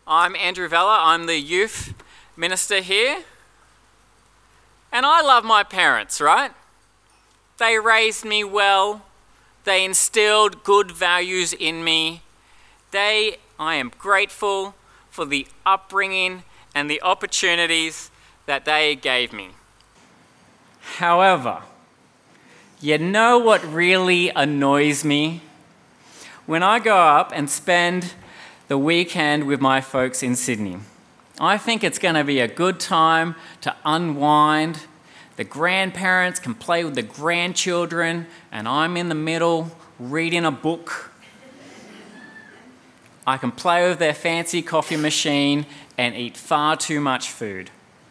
I'm Andrew Vella. I'm the youth minister here. And I love my parents, right? They raised me well. They instilled good values in me. I am grateful for the upbringing and the opportunities that they gave me. However, you know what really annoys me? When I go up and spend the weekend with my folks in Sydney, I think it's going to be a good time to unwind. The grandparents can play with the grandchildren, and I'm in the middle reading a book. I can play with their fancy coffee machine and eat far too much food.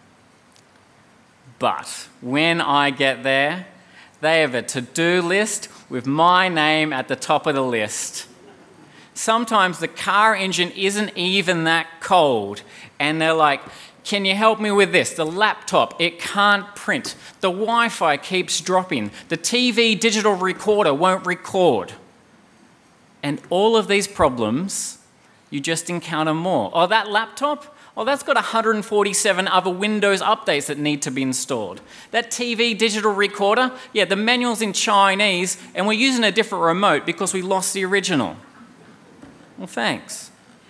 But when I get there, they have a to-do list with my name at the top of the list. Sometimes the car engine isn't even that cold, and they're like, "Can you help me with this? The laptop, it can't print. The Wi-Fi keeps dropping. The TV digital recorder won't record." And all of these problems, you just encounter more. Oh, that laptop? Oh, that's got 147 other Windows updates that need to be installed. That TV digital recorder? Yeah, the manual's in Chinese, and we're using a different remote because we lost the original. Well, thanks.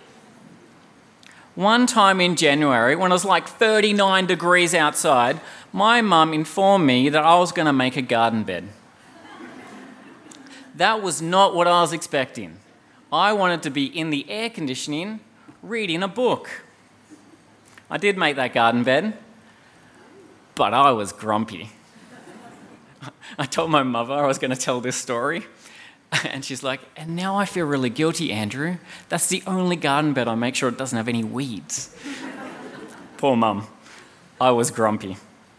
One time in January, when it was like 39 degrees outside, my mum informed me that I was going to make a garden bed. That was not what I was expecting. I wanted to be in the air conditioning, reading a book. I did make that garden bed, but I was grumpy. I told my mother I was going to tell this story, and she's like, "And now I feel really guilty, Andrew. That's the only garden bed I make sure it doesn't have any weeds." Poor mum. I was grumpy.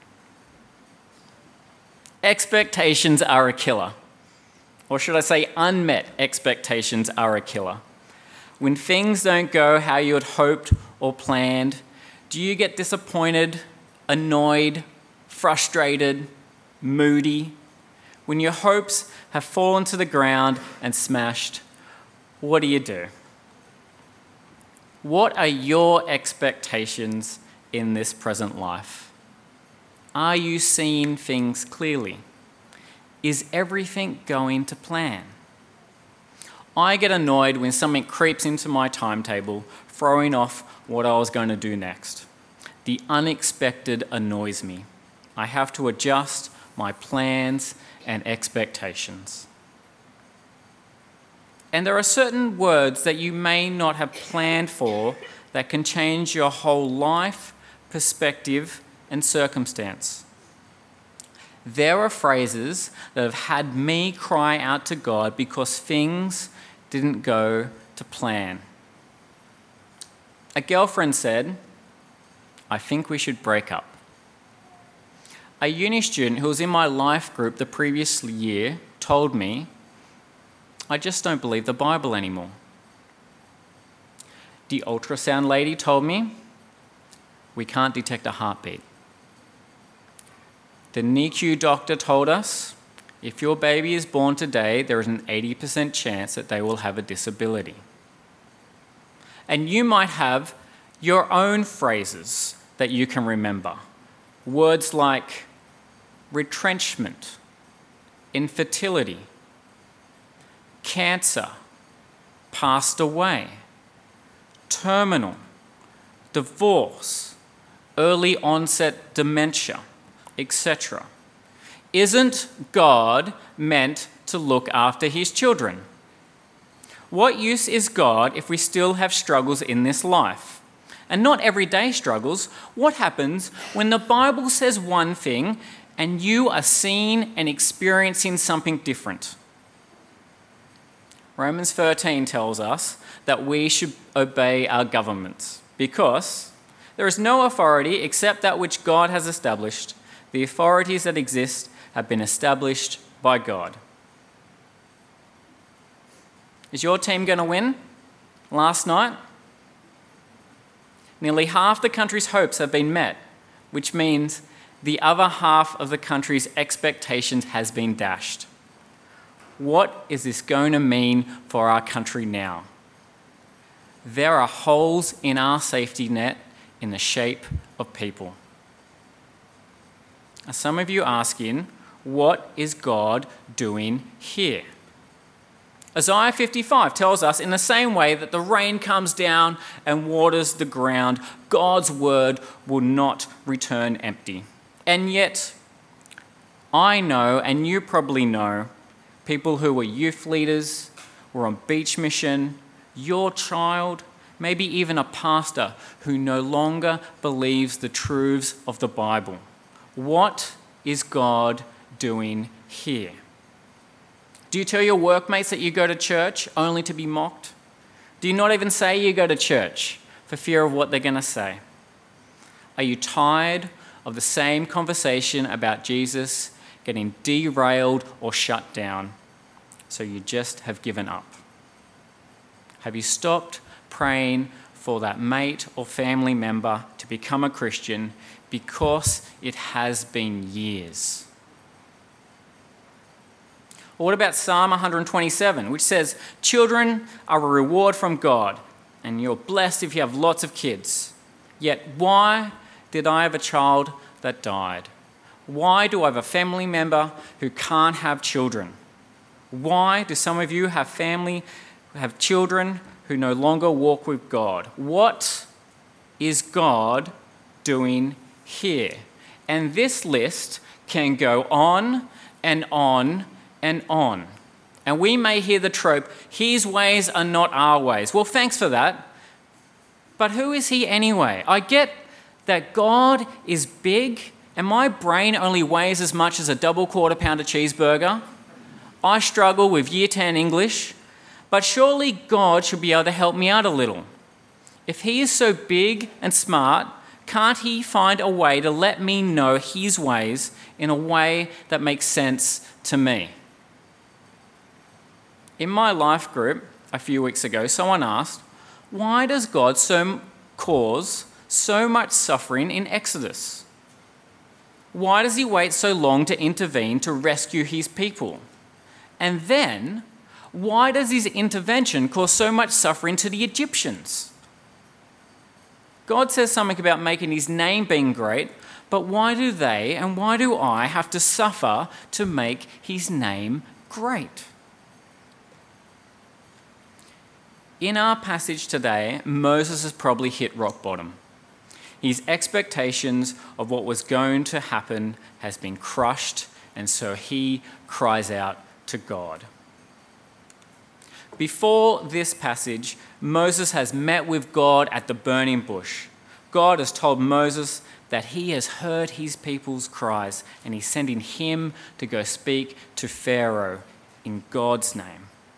Expectations are a killer. Or should I say unmet expectations are a killer. When things don't go how you had hoped or planned, do you get disappointed, annoyed, frustrated, moody? When your hopes have fallen to the ground and smashed, what do? What are your expectations in this present life? Are you seeing things clearly? Is everything going to plan? I get annoyed when something creeps into my timetable, throwing off what I was going to do next. The unexpected annoys me. I have to adjust my plans and expectations. And there are certain words that you may not have planned for that can change your whole life, perspective, and circumstance. There are phrases that have had me cry out to God because things didn't go to plan. A girlfriend said, "I think we should break up." A uni student who was in my life group the previous year told me, "I just don't believe the Bible anymore." The ultrasound lady told me, "We can't detect a heartbeat." The NICU doctor told us, "If your baby is born today, there is an 80% chance that they will have a disability." And you might have your own phrases that you can remember. Words like retrenchment, infertility, cancer, passed away, terminal, divorce, early onset dementia, etc. Isn't God meant to look after his children? What use is God if we still have struggles in this life? And not everyday struggles. What happens when the Bible says one thing and you are seeing and experiencing something different? Romans 13 tells us that we should obey our governments because there is no authority except that which God has established. The authorities that exist have been established by God. Is your team going to win? Last night, nearly half the country's hopes have been met, which means the other half of the country's expectations has been dashed. What is this going to mean for our country now? there are holes in our safety net in the shape of people. Now, some of you asking, what is God doing here? Isaiah 55 tells us, in the same way that the rain comes down and waters the ground, God's word will not return empty. And yet, I know, and you probably know, people who were youth leaders, were on beach mission, your child, maybe even a pastor who no longer believes the truths of the Bible. What is God doing here? Do you tell your workmates that you go to church only to be mocked? Do you not even say you go to church for fear of what they're going to say? Are you tired of the same conversation about Jesus getting derailed or shut down, so you just have given up? Have you stopped praying for that mate or family member to become a Christian because it has been years? Or what about Psalm 127, which says, children are a reward from God, and you're blessed if you have lots of kids. Yet why did I have a child that died? Why do I have a family member who can't have children? Why do some of you have children who no longer walk with God? What is God doing here? And this list can go on and on and on. And we may hear the trope, his ways are not our ways. Well, thanks for that. But who is he anyway? I get that God is big, and my brain only weighs as much as a double quarter-pounder cheeseburger. I struggle with Year 10 English, but surely God should be able to help me out a little. If he is so big and smart, can't he find a way to let me know his ways in a way that makes sense to me? In my life group a few weeks ago, someone asked, why does God cause so much suffering in Exodus? Why does he wait so long to intervene to rescue his people? And then, why does his intervention cause so much suffering to the Egyptians? God says something about making his name being great, but why do they and why do I have to suffer to make his name great? In our passage today, Moses has probably hit rock bottom. His expectations of what was going to happen has been crushed, and so he cries out to God. Before this passage, Moses has met with God at the burning bush. God has told Moses that he has heard his people's cries, and he's sending him to go speak to Pharaoh in God's name.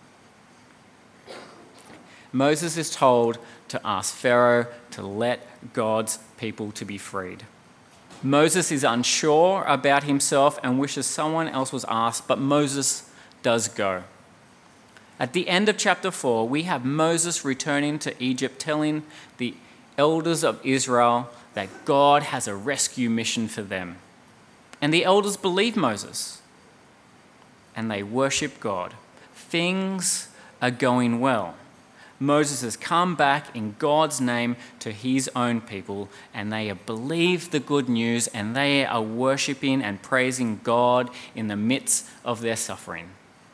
Moses is told to ask Pharaoh to let God's people to be freed. Moses is unsure about himself and wishes someone else was asked, but Moses does go. At the end of chapter 4, we have Moses returning to Egypt, telling the elders of Israel that God has a rescue mission for them. And the elders believe Moses, and they worship God. Things are going well. Moses has come back in God's name to his own people, and they have believed the good news, and they are worshipping and praising God in the midst of their suffering.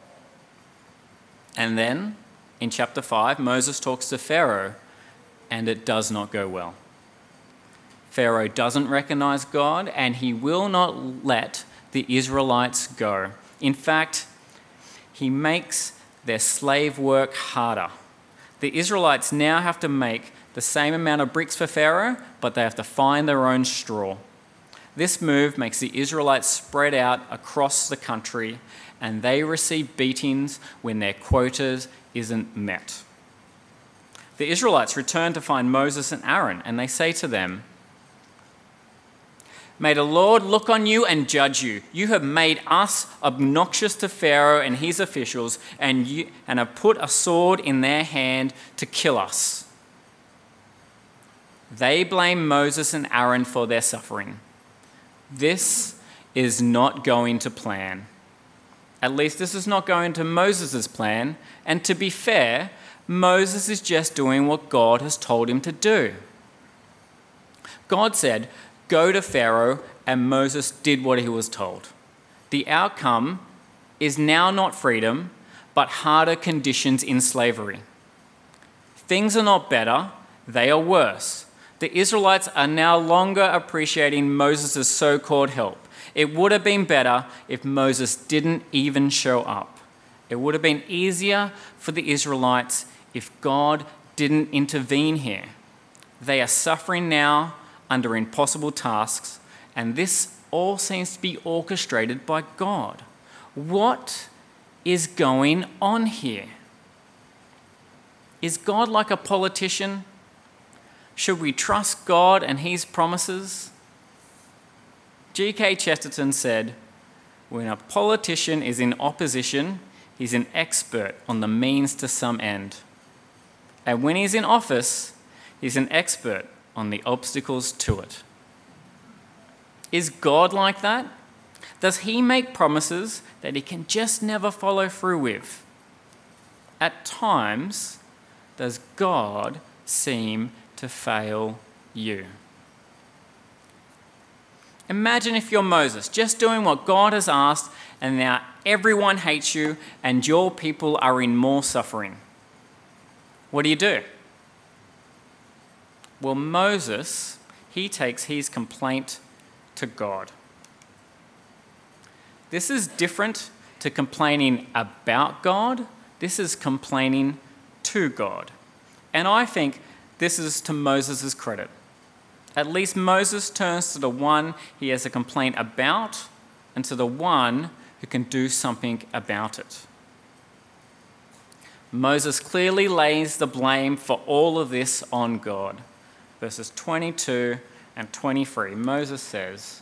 And then, in chapter 5, Moses talks to Pharaoh, and it does not go well. Pharaoh doesn't recognize God, and he will not let the Israelites go. In fact, he makes their slave work harder. The Israelites now have to make the same amount of bricks for Pharaoh, but they have to find their own straw. This move makes the Israelites spread out across the country, and they receive beatings when their quotas isn't met. The Israelites return to find Moses and Aaron, and they say to them, "May the Lord look on you and judge you. You have made us obnoxious to Pharaoh and his officials, and have put a sword in their hand to kill us." They blame Moses and Aaron for their suffering. This is not going to plan. At least this is not going to Moses' plan. And to be fair, Moses is just doing what God has told him to do. God said, "Go to Pharaoh," and Moses did what he was told. The outcome is now not freedom, but harder conditions in slavery. Things are not better, they are worse. The Israelites are now longer appreciating Moses' so-called help. It would have been better if Moses didn't even show up. It would have been easier for the Israelites if God didn't intervene here. They are suffering now under impossible tasks, and this all seems to be orchestrated by God. What is going on here? Is God like a politician? Should we trust God and his promises? G.K. Chesterton said, "When a politician is in opposition, he's an expert on the means to some end. And when he's in office, he's an expert on the obstacles to it." Is God like that? Does he make promises that he can just never follow through with? At times, does God seem to fail you? Imagine if you're Moses, just doing what God has asked, and now everyone hates you and your people are in more suffering. What do? Well, Moses, he takes his complaint to God. This is different to complaining about God. This is complaining to God. And I think this is to Moses' credit. At least Moses turns to the one he has a complaint about and to the one who can do something about it. Moses clearly lays the blame for all of this on God. Verses 22 and 23, Moses says,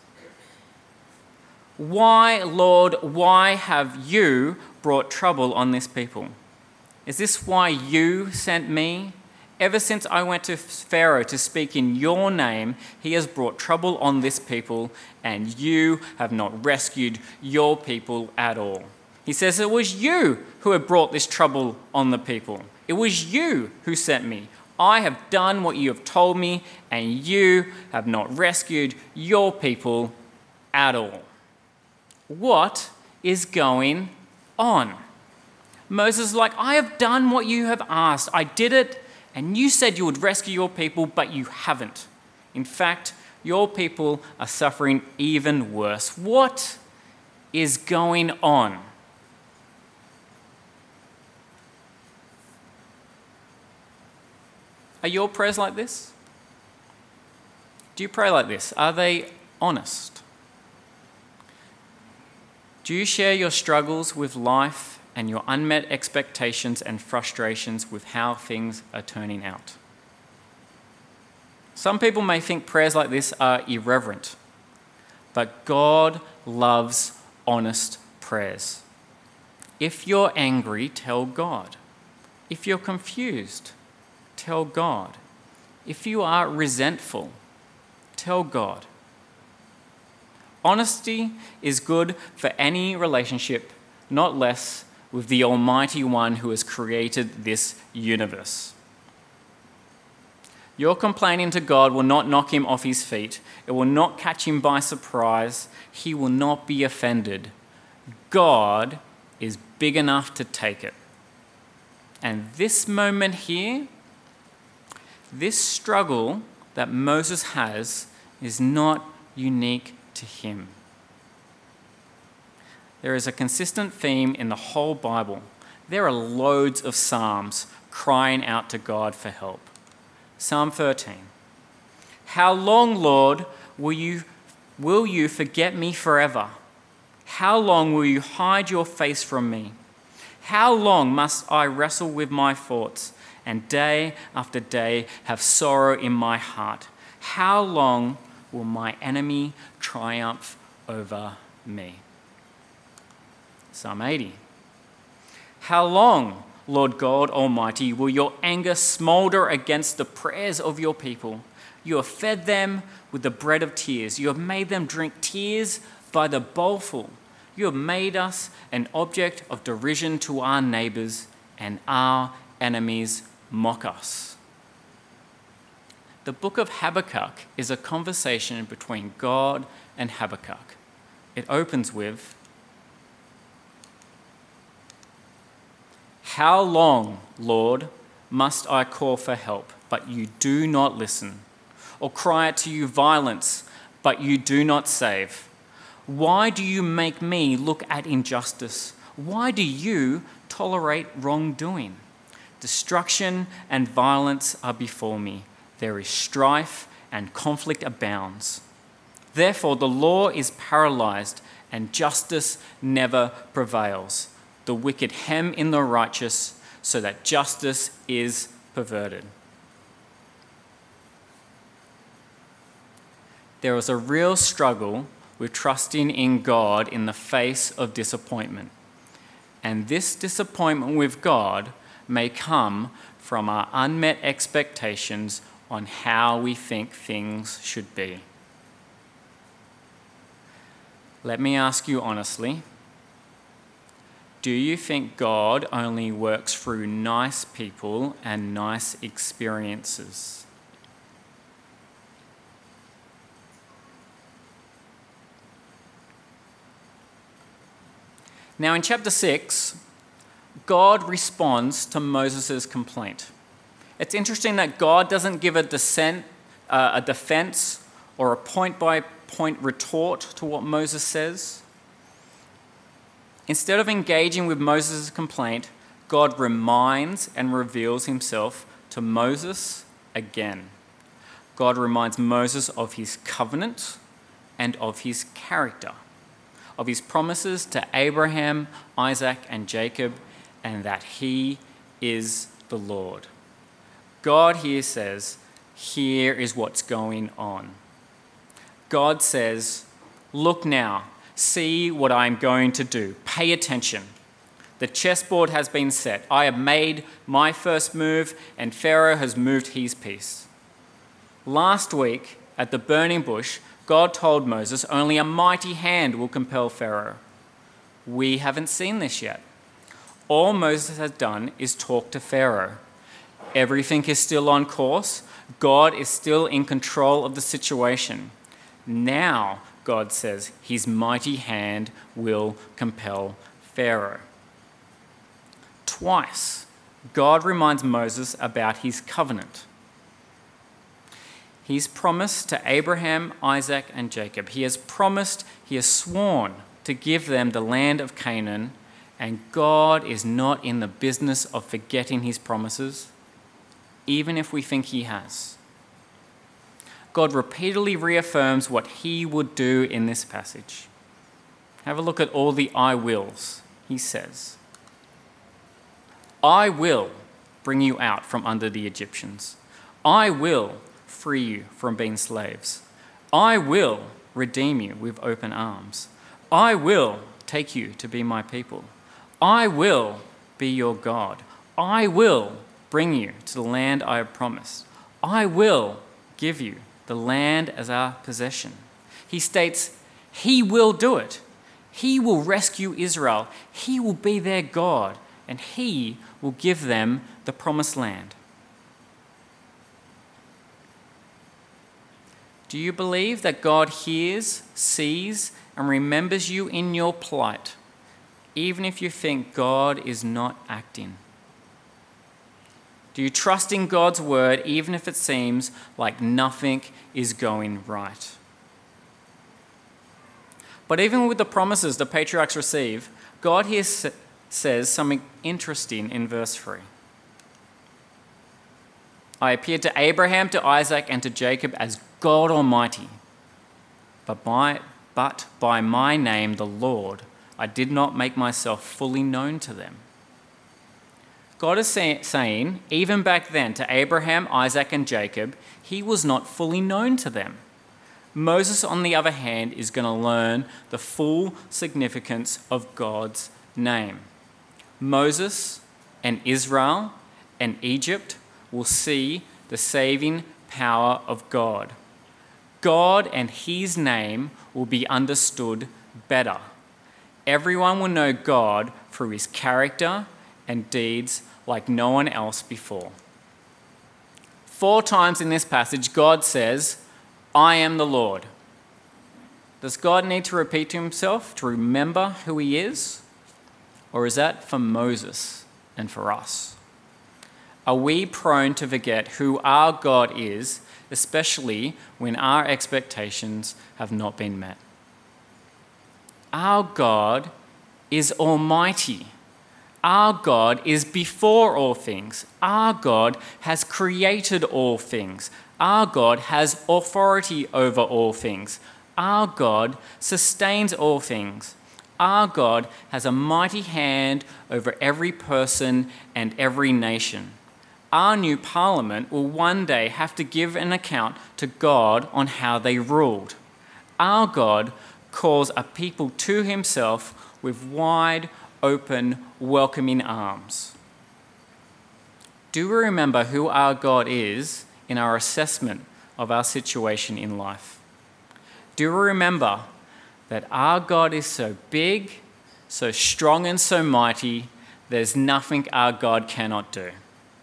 "Why, Lord, why have you brought trouble on this people? Is this why you sent me? Ever since I went to Pharaoh to speak in your name, he has brought trouble on this people, and you have not rescued your people at all." He says, "It was you who had brought this trouble on the people. It was you who sent me. I have done what you have told me, and you have not rescued your people at all." What is going on? Moses is like, "I have done what you have asked. I did it, and you said you would rescue your people, but you haven't. In fact, your people are suffering even worse. What is going on?" Are your prayers like this? Do you pray like this? Are they honest? Do you share your struggles with life and your unmet expectations and frustrations with how things are turning out? Some people may think prayers like this are irreverent, but God loves honest prayers. If you're angry, tell God. If you're confused, tell God. If you are resentful, tell God. Honesty is good for any relationship, not less with the Almighty One who has created this universe. Your complaining to God will not knock him off his feet. It will not catch him by surprise. He will not be offended. God is big enough to take it. And this moment here, this struggle that Moses has is not unique to him. There is a consistent theme in the whole Bible. There are loads of psalms crying out to God for help. Psalm 13. "How long, Lord, will you forget me forever? How long will you hide your face from me? How long must I wrestle with my thoughts and day after day have sorrow in my heart? How long will my enemy triumph over me?" Psalm 80. "How long, Lord God Almighty, will your anger smolder against the prayers of your people? You have fed them with the bread of tears. You have made them drink tears by the bowlful. You have made us an object of derision to our neighbours, and our enemies mock us. The book of Habakkuk is a conversation between God and Habakkuk. It opens with, "How long, Lord, must I call for help, but you do not listen, or cry out to you violence, but you do not save? Why do you make me look at injustice? Why do you tolerate wrongdoing? Destruction and violence are before me. There is strife and conflict abounds. Therefore, the law is paralyzed and justice never prevails. The wicked hem in the righteous so that justice is perverted." There is a real struggle with trusting in God in the face of disappointment. And this disappointment with God may come from our unmet expectations on how we think things should be. Let me ask you honestly, do you think God only works through nice people and nice experiences? Now in chapter 6, God responds to Moses' complaint. It's interesting that God doesn't give a defense or a point-by-point retort to what Moses says. Instead of engaging with Moses' complaint, God reminds and reveals himself to Moses again. God reminds Moses of his covenant and of his character, of his promises to Abraham, Isaac, and Jacob, and that he is the Lord. God here says, here is what's going on. God says, look now, see what I'm going to do. Pay attention. The chessboard has been set. I have made my first move, and Pharaoh has moved his piece. Last week, at the burning bush, God told Moses only a mighty hand will compel Pharaoh. We haven't seen this yet. All Moses has done is talk to Pharaoh. Everything is still on course. God is still in control of the situation. Now, God says, his mighty hand will compel Pharaoh. Twice, God reminds Moses about his covenant. He's promised to Abraham, Isaac, and Jacob. He has sworn to give them the land of Canaan, and God is not in the business of forgetting his promises, even if we think he has. God repeatedly reaffirms what he would do in this passage. Have a look at all the I wills. He says, I will bring you out from under the Egyptians. I will free you from being slaves. I will redeem you with open arms. I will take you to be my people. I will be your God. I will bring you to the land I have promised. I will give you the land as our possession. He states he will do it. He will rescue Israel. He will be their God, and he will give them the promised land. Do you believe that God hears, sees, and remembers you in your plight, even if you think God is not acting? Do you trust in God's word even if it seems like nothing is going right? But even with the promises the patriarchs receive, God here says something interesting in verse 3. I appeared to Abraham, to Isaac, and to Jacob as God Almighty, but by my name, the Lord, I did not make myself fully known to them. God is saying, even back then, to Abraham, Isaac, and Jacob, he was not fully known to them. Moses, on the other hand, is going to learn the full significance of God's name. Moses and Israel and Egypt will see the saving power of God. God and his name will be understood better. Everyone will know God through his character and deeds like no one else before. 4 times in this passage, God says, I am the Lord. Does God need to repeat to himself to remember who he is? Or is that for Moses and for us? Are we prone to forget who our God is, especially when our expectations have not been met? Our God is almighty. Our God is before all things. Our God has created all things. Our God has authority over all things. Our God sustains all things. Our God has a mighty hand over every person and every nation. Our new parliament will one day have to give an account to God on how they ruled. Our God calls a people to himself with wide, open, welcoming arms. Do we remember who our God is in our assessment of our situation in life? Do we remember that our God is so big, so strong and so mighty, there's nothing our God cannot do?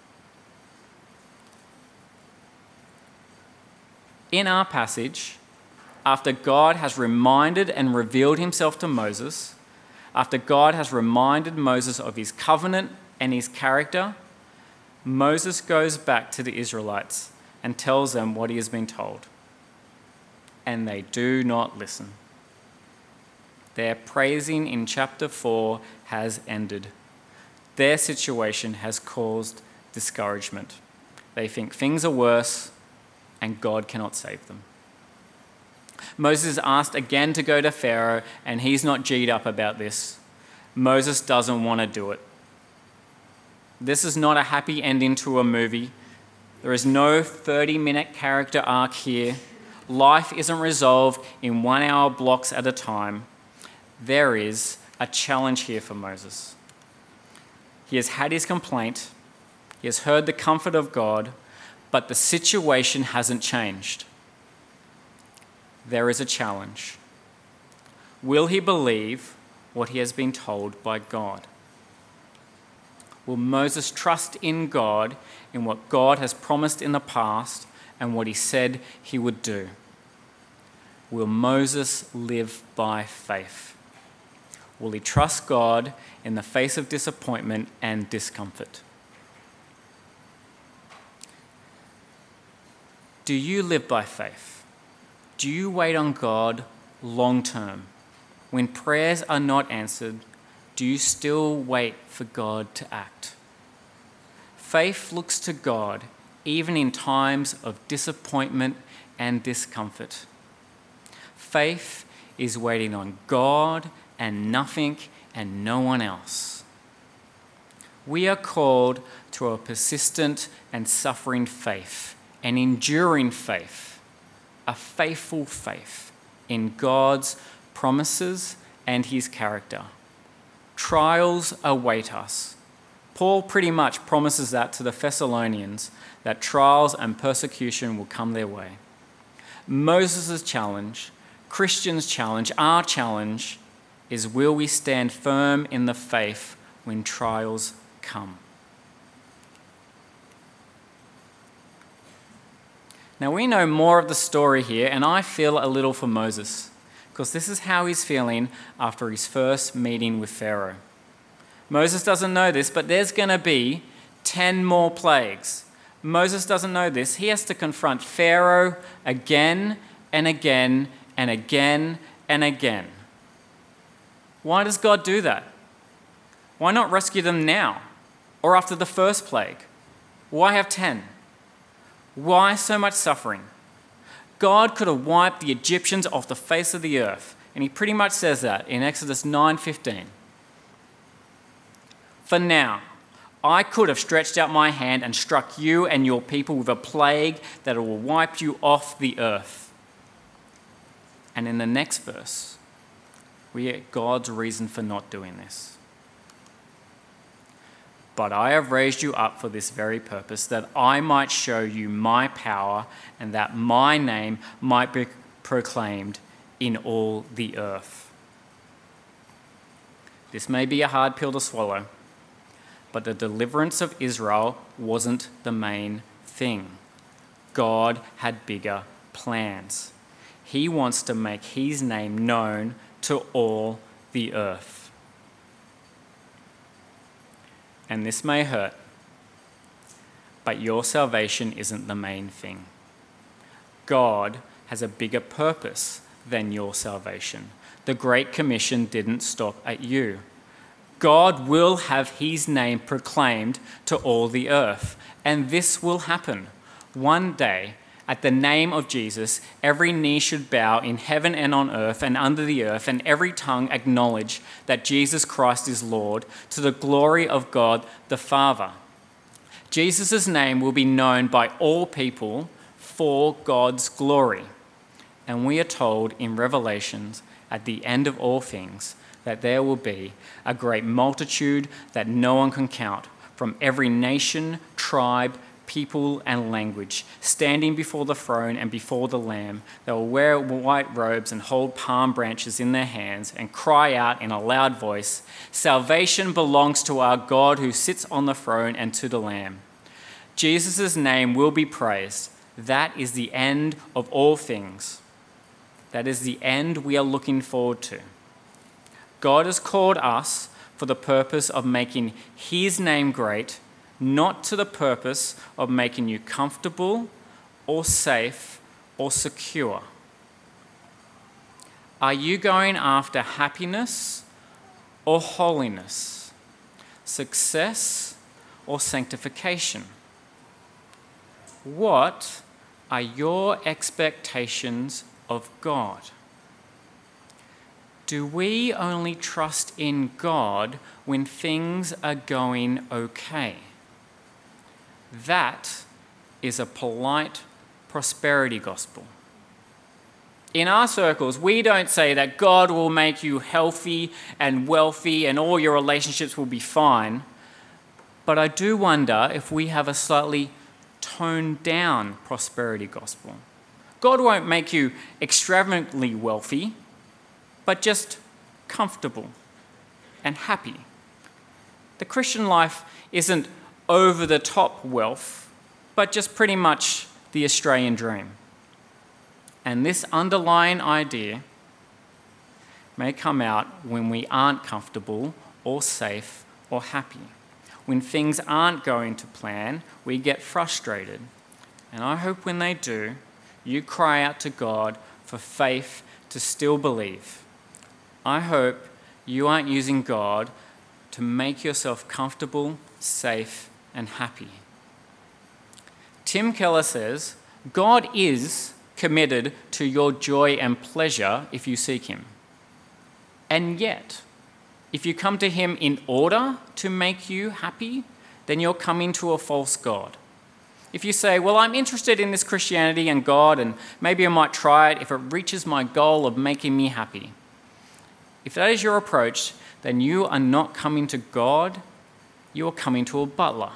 In our passage, after God has reminded and revealed himself to Moses, after God has reminded Moses of his covenant and his character, Moses goes back to the Israelites and tells them what he has been told. And they do not listen. Their praising in chapter 4 has ended. Their situation has caused discouragement. They think things are worse and God cannot save them. Moses is asked again to go to Pharaoh, and he's not G'd up about this. Moses doesn't want to do it. This is not a happy ending to a movie. There is no 30-minute character arc here. Life isn't resolved in 1-hour blocks at a time. There is a challenge here for Moses. He has had his complaint. He has heard the comfort of God, but the situation hasn't changed. There is a challenge. Will he believe what he has been told by God? Will Moses trust in God, in what God has promised in the past and what he said he would do? Will Moses live by faith? Will he trust God in the face of disappointment and discomfort? Do you live by faith? Do you wait on God long term? When prayers are not answered, do you still wait for God to act? Faith looks to God even in times of disappointment and discomfort. Faith is waiting on God and nothing and no one else. We are called to a persistent and suffering faith, an enduring faith, a faithful faith in God's promises and his character. Trials await us. Paul pretty much promises that to the Thessalonians, that trials and persecution will come their way. Moses' challenge, Christians' challenge, our challenge is, will we stand firm in the faith when trials come? Now we know more of the story here, and I feel a little for Moses, because this is how he's feeling after his first meeting with Pharaoh. Moses doesn't know this, but there's going to be 10 more plagues. Moses doesn't know this. He has to confront Pharaoh again and again and again and again. Why does God do that? Why not rescue them now or after the first plague? Why have 10? Why so much suffering? God could have wiped the Egyptians off the face of the earth, and he pretty much says that in Exodus 9:15. For now, I could have stretched out my hand and struck you and your people with a plague that will wipe you off the earth. And in the next verse, we get God's reason for not doing this. But I have raised you up for this very purpose, that I might show you my power and that my name might be proclaimed in all the earth. This may be a hard pill to swallow, But the deliverance of Israel wasn't the main thing. God had bigger plans. He wants to make his name known to all the earth. And this may hurt, but your salvation isn't the main thing. God has a bigger purpose than your salvation. The Great Commission didn't stop at you. God will have his name proclaimed to all the earth, and this will happen. One day, at the name of Jesus, every knee should bow in heaven and on earth and under the earth, and every tongue acknowledge that Jesus Christ is Lord, to the glory of God the Father. Jesus' name will be known by all people for God's glory. And we are told in Revelations, at the end of all things, that there will be a great multitude that no one can count, from every nation, tribe, people, and language, standing before the throne and before the Lamb. They will wear white robes and hold palm branches in their hands and cry out in a loud voice, "Salvation belongs to our God who sits on the throne and to the Lamb." Jesus' name will be praised. That is the end of all things. That is the end we are looking forward to. God has called us for the purpose of making his name great, not to the purpose of making you comfortable or safe or secure. Are you going after happiness or holiness? Success or sanctification? What are your expectations of God? Do we only trust in God when things are going okay? That is a polite prosperity gospel. In our circles, we don't say that God will make you healthy and wealthy and all your relationships will be fine. But I do wonder if we have a slightly toned down prosperity gospel. God won't make you extravagantly wealthy, but just comfortable and happy. The Christian life isn't over-the-top wealth, but just pretty much the Australian dream. And this underlying idea may come out when we aren't comfortable or safe or happy. When things aren't going to plan, we get frustrated. And I hope when they do, you cry out to God for faith to still believe. I hope you aren't using God to make yourself comfortable, safe, and happy. Tim Keller says, God is committed to your joy and pleasure if you seek him. And yet, if you come to him in order to make you happy, then you're coming to a false God. If you say, well, I'm interested in this Christianity and God, and maybe I might try it if it reaches my goal of making me happy. If that is your approach, then you are not coming to God, you are coming to a butler.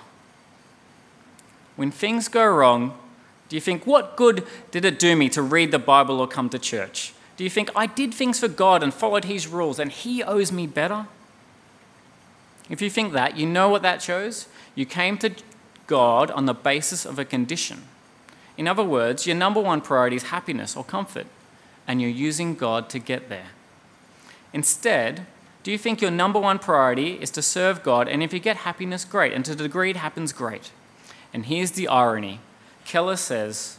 When things go wrong, do you think, what good did it do me to read the Bible or come to church? Do you think, I did things for God and followed his rules and he owes me better? If you think that, you know what that shows? You came to God on the basis of a condition. In other words, your number one priority is happiness or comfort, and you're using God to get there. Instead, do you think your number one priority is to serve God, and if you get happiness, great, and to the degree it happens, great. And here's the irony. Keller says,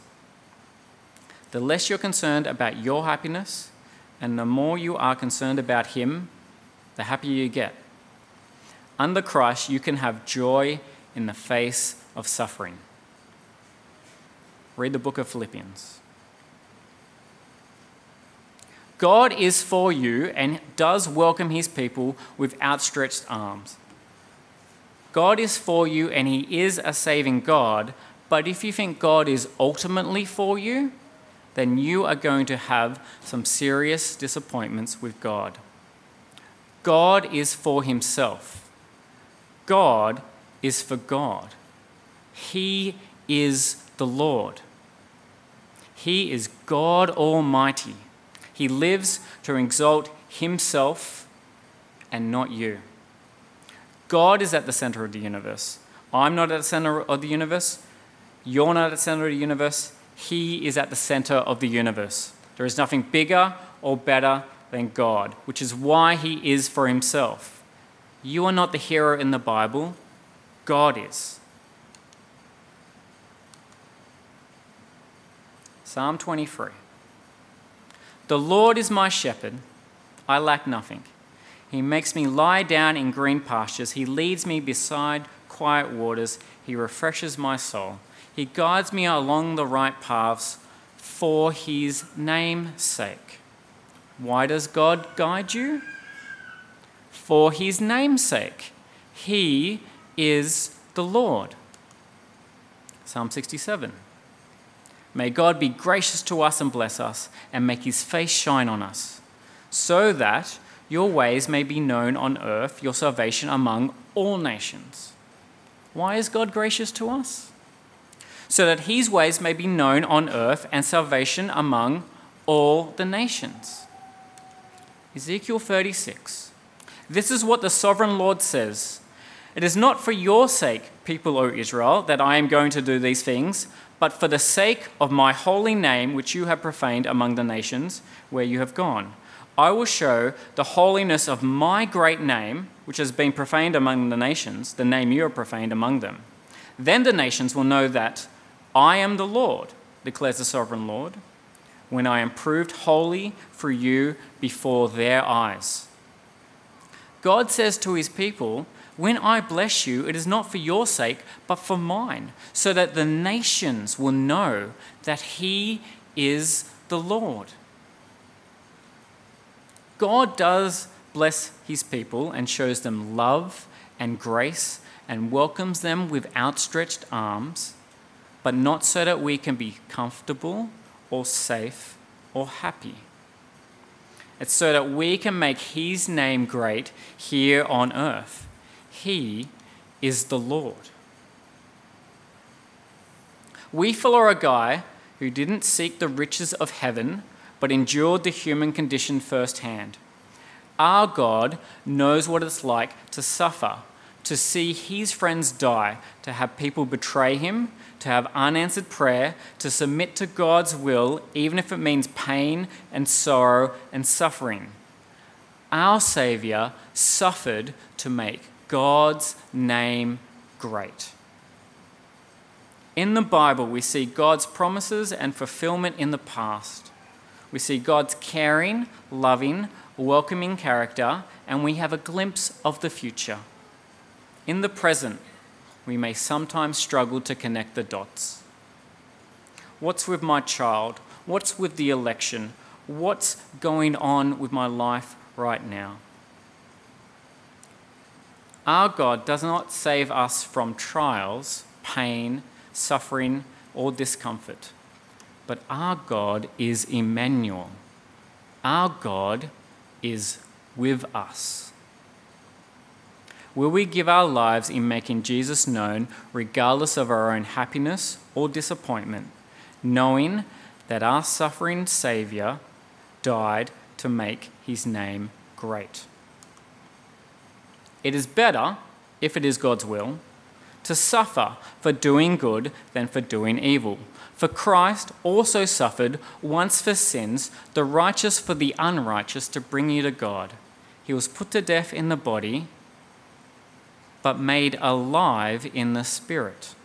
the less you're concerned about your happiness, and the more you are concerned about him, the happier you get. Under Christ, you can have joy in the face of suffering. Read the book of Philippians. God is for you and does welcome his people with outstretched arms. God is for you and he is a saving God, but if you think God is ultimately for you, then you are going to have some serious disappointments with God. God is for himself. God is for God. He is the Lord. He is God Almighty. He lives to exalt himself and not you. God is at the center of the universe. I'm not at the center of the universe. You're not at the center of the universe. He is at the center of the universe. There is nothing bigger or better than God, which is why he is for himself. You are not the hero in the Bible. God is. Psalm 23. The Lord is my shepherd. I lack nothing. He makes me lie down in green pastures. He leads me beside quiet waters. He refreshes my soul. He guides me along the right paths for his name's sake. Why does God guide you? For his name's sake. He is the Lord. Psalm 67. May God be gracious to us and bless us and make his face shine on us, so that your ways may be known on earth, your salvation among all nations. Why is God gracious to us? So that his ways may be known on earth and salvation among all the nations. Ezekiel 36. This is what the sovereign Lord says. It is not for your sake, people, O Israel, that I am going to do these things, but for the sake of my holy name, which you have profaned among the nations where you have gone. I will show the holiness of my great name, which has been profaned among the nations, the name you have profaned among them. Then the nations will know that I am the Lord, declares the sovereign Lord, when I am proved holy for you before their eyes. God says to his people, when I bless you, it is not for your sake, but for mine, so that the nations will know that he is the Lord. God does bless his people and shows them love and grace and welcomes them with outstretched arms, but not so that we can be comfortable or safe or happy. It's so that we can make his name great here on earth. He is the Lord. We follow a guy who didn't seek the riches of heaven, but endured the human condition firsthand. Our God knows what it's like to suffer, to see his friends die, to have people betray him, to have unanswered prayer, to submit to God's will, even if it means pain and sorrow and suffering. Our Saviour suffered to make God's name great. In the Bible, we see God's promises and fulfillment in the past. We see God's caring, loving, welcoming character, and we have a glimpse of the future. In the present, we may sometimes struggle to connect the dots. What's with my child? What's with the election? What's going on with my life right now? Our God does not save us from trials, pain, suffering, or discomfort. But our God is Emmanuel. Our God is with us. Will we give our lives in making Jesus known regardless of our own happiness or disappointment, knowing that our suffering Saviour died to make his name great? It is better, if it is God's will, to suffer for doing good than for doing evil. For Christ also suffered once for sins, the righteous for the unrighteous, to bring you to God. He was put to death in the body, but made alive in the spirit.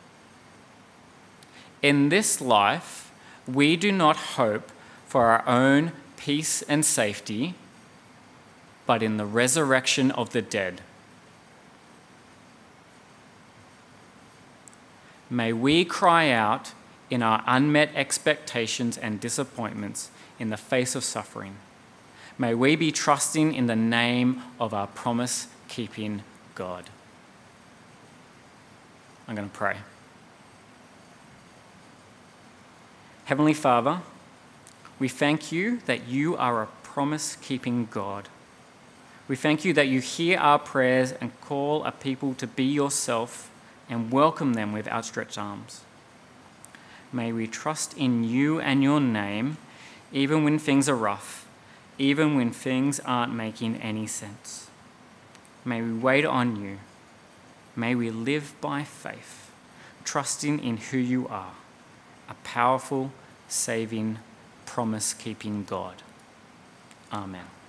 In this life, we do not hope for our own peace and safety, but in the resurrection of the dead. May we cry out in our unmet expectations and disappointments in the face of suffering. May we be trusting in the name of our promise-keeping God. I'm going to pray. Heavenly Father, we thank you that you are a promise-keeping God. We thank you that you hear our prayers and call a people to be yourself and welcome them with outstretched arms. May we trust in you and your name, even when things are rough, even when things aren't making any sense. May we wait on you. May we live by faith, trusting in who you are, a powerful, saving, promise-keeping God. Amen.